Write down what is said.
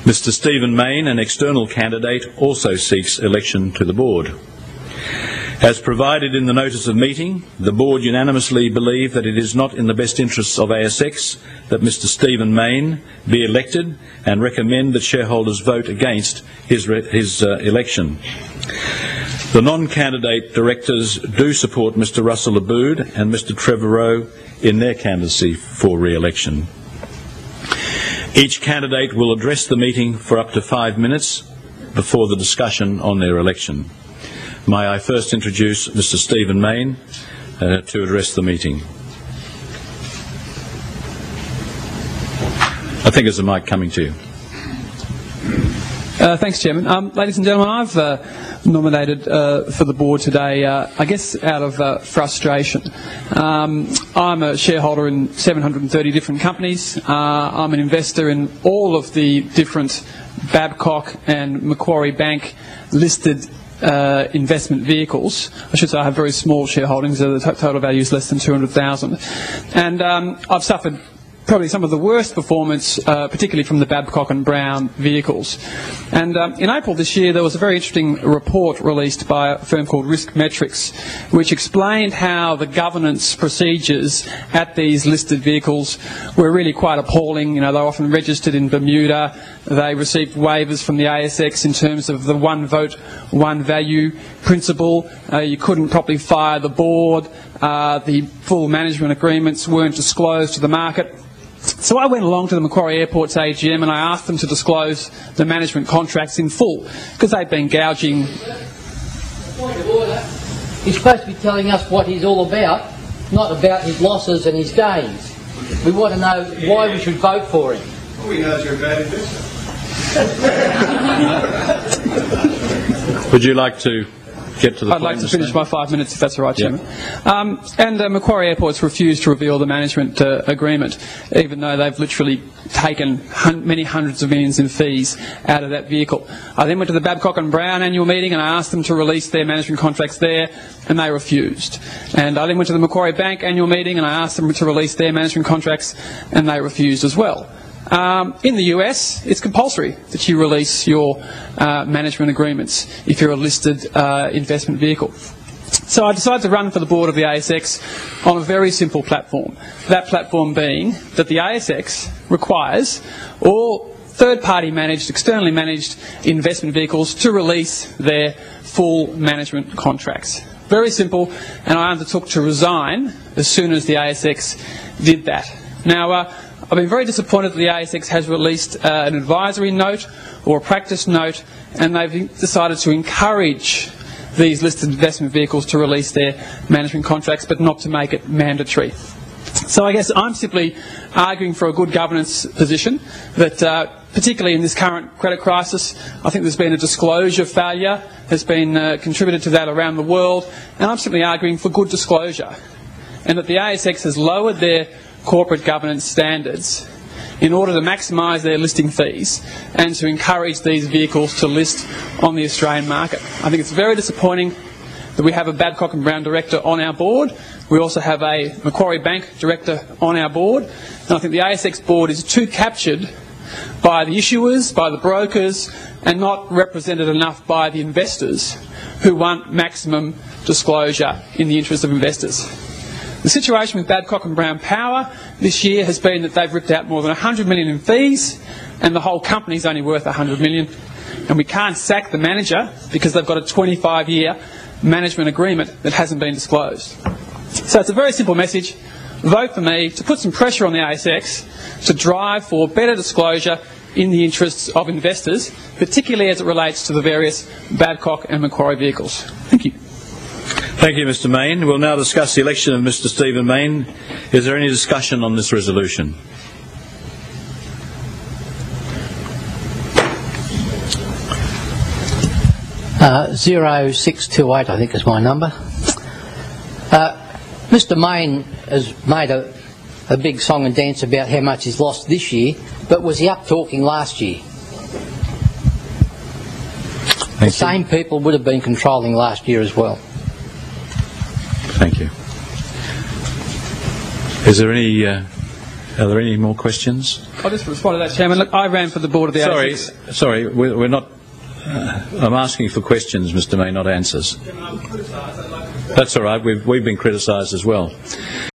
Mr. Stephen Mayne, an external candidate, also seeks election to the board. As provided in the notice of meeting, the board unanimously believe that it is not in the best interests of ASX that Mr. Stephen Mayne be elected and recommend that shareholders vote against his election. The non-candidate directors do support Mr. Russell Aboud and Mr. Trevor Rowe in their candidacy for re-election. Each candidate will address the meeting for up to 5 minutes before the discussion on their election. May I first introduce Mr. Stephen Mayne to address the meeting. I think there's a mic coming to you. Thanks, Chairman. Ladies and gentlemen, I've nominated for the board today, I guess out of frustration. I'm a shareholder in 730 different companies. I'm an investor in all of the different Babcock and Macquarie Bank listed investment vehicles. I should say I have very small shareholdings. The total value is less than 200,000. And I've suffered probably some of the worst performance, particularly from the Babcock and Brown vehicles. And in April this year, there was a very interesting report released by a firm called Risk Metrics, which explained how the governance procedures at these listed vehicles were really quite appalling. You know, they're often registered in Bermuda. They received waivers from the ASX in terms of the one vote, one value principle. You couldn't properly fire the board. The full management agreements weren't disclosed to the market. So I went along to the Macquarie Airport's AGM and I asked them to disclose the management contracts in full, because they've been gouging. Point of order. He's supposed to be telling us what he's all about, not about his losses and his gains. We want to know why we should vote for him. All we know is you're a bad investor. Would you like to get to the I'd like to finish my 5 minutes, if that's all right, Chairman. Macquarie Airports refused to reveal the management agreement, even though they've literally taken many hundreds of millions in fees out of that vehicle. I then went to the Babcock and Brown annual meeting and I asked them to release their management contracts there, and they refused. And I then went to the Macquarie Bank annual meeting and I asked them to release their management contracts, and they refused as well. In the US, it's compulsory that you release your management agreements if you're a listed investment vehicle. So I decided to run for the board of the ASX on a very simple platform. That platform being that the ASX requires all third-party managed, externally managed investment vehicles to release their full management contracts. Very simple, and I undertook to resign as soon as the ASX did that. Now, I've been very disappointed that the ASX has released an advisory note or a practice note, and they've decided to encourage these listed investment vehicles to release their management contracts, but not to make it mandatory. So I guess I'm simply arguing for a good governance position that, particularly in this current credit crisis, I think there's been a disclosure failure, has been contributed to that around the world, and I'm simply arguing for good disclosure, and that the ASX has lowered their corporate governance standards in order to maximise their listing fees and to encourage these vehicles to list on the Australian market. I think it's very disappointing that we have a Babcock and Brown director on our board. We also have a Macquarie Bank director on our board. And I think the ASX board is too captured by the issuers, by the brokers, and not represented enough by the investors who want maximum disclosure in the interest of investors. The situation with Babcock and Brown Power this year has been that they've ripped out more than $100 million in fees, and the whole company's only worth $100 million. And we can't sack the manager because they've got a 25-year management agreement that hasn't been disclosed. So it's a very simple message. Vote for me to put some pressure on the ASX to drive for better disclosure in the interests of investors, particularly as it relates to the various Babcock and Macquarie vehicles. Thank you. Thank you, Mr. Mayne. We'll now discuss the election of Mr. Stephen Mayne. Is there any discussion on this resolution? Uh, 0628, I think is my number. Mr. Mayne has made a big song and dance about how much he's lost this year, but was he up talking last year? The same people would have been controlling last year as well. Thank you. Is there any Are there any more questions? I'll just respond to that, Chairman. Look, I ran for the board of the ASX. Sorry, we're not... I'm asking for questions, Mr May, not answers. That's all right. We've been criticised as well.